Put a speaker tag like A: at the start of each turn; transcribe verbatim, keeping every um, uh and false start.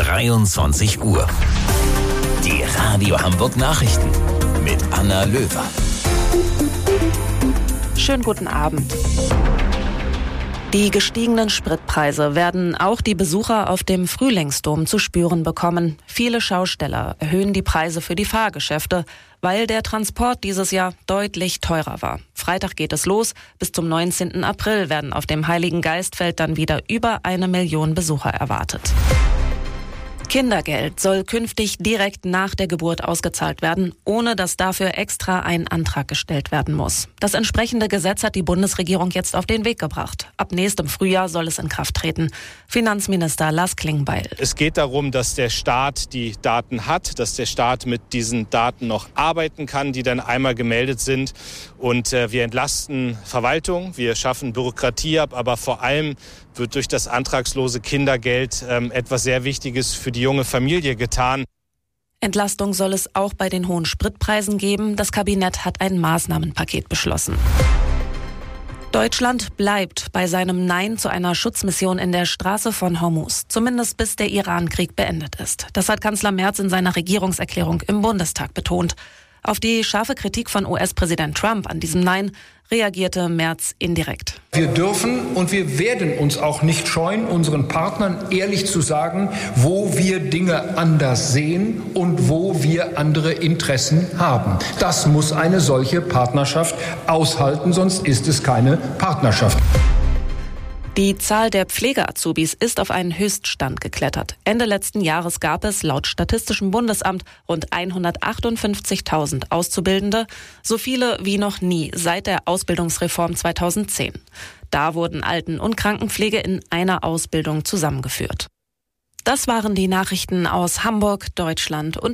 A: dreiundzwanzig Uhr. Die Radio Hamburg Nachrichten mit Anna Löwer.
B: Schönen guten Abend. Die gestiegenen Spritpreise werden auch die Besucher auf dem Frühlingsdom zu spüren bekommen. Viele Schausteller erhöhen die Preise für die Fahrgeschäfte, weil der Transport dieses Jahr deutlich teurer war. Freitag geht es los. Bis zum neunzehnten April werden auf dem Heiligen Geistfeld dann wieder über eine Million Besucher erwartet. Kindergeld soll künftig direkt nach der Geburt ausgezahlt werden, ohne dass dafür extra ein Antrag gestellt werden muss. Das entsprechende Gesetz hat die Bundesregierung jetzt auf den Weg gebracht. Ab nächstem Frühjahr soll es in Kraft treten. Finanzminister Lars Klingbeil.
C: Es geht darum, dass der Staat die Daten hat, dass der Staat mit diesen Daten noch arbeiten kann, die dann einmal gemeldet sind. Und äh, wir entlasten Verwaltung, wir schaffen Bürokratie ab, aber vor allem wird durch das antragslose Kindergeld ähm, etwas sehr Wichtiges für die junge Familie getan.
B: Entlastung soll es auch bei den hohen Spritpreisen geben. Das Kabinett hat ein Maßnahmenpaket beschlossen. Deutschland bleibt bei seinem Nein zu einer Schutzmission in der Straße von Hormuz, zumindest bis der Iran-Krieg beendet ist. Das hat Kanzler Merz in seiner Regierungserklärung im Bundestag betont. Auf die scharfe Kritik von U S-Präsident Trump an diesem Nein reagierte Merz indirekt.
D: Wir dürfen und wir werden uns auch nicht scheuen, unseren Partnern ehrlich zu sagen, wo wir Dinge anders sehen und wo wir andere Interessen haben. Das muss eine solche Partnerschaft aushalten, sonst ist es keine Partnerschaft.
B: Die Zahl der Pflege-Azubis ist auf einen Höchststand geklettert. Ende letzten Jahres gab es laut Statistischem Bundesamt rund hundertachtundfünfzigtausend Auszubildende, so viele wie noch nie seit der Ausbildungsreform zweitausendzehn. Da wurden Alten- und Krankenpflege in einer Ausbildung zusammengeführt. Das waren die Nachrichten aus Hamburg, Deutschland und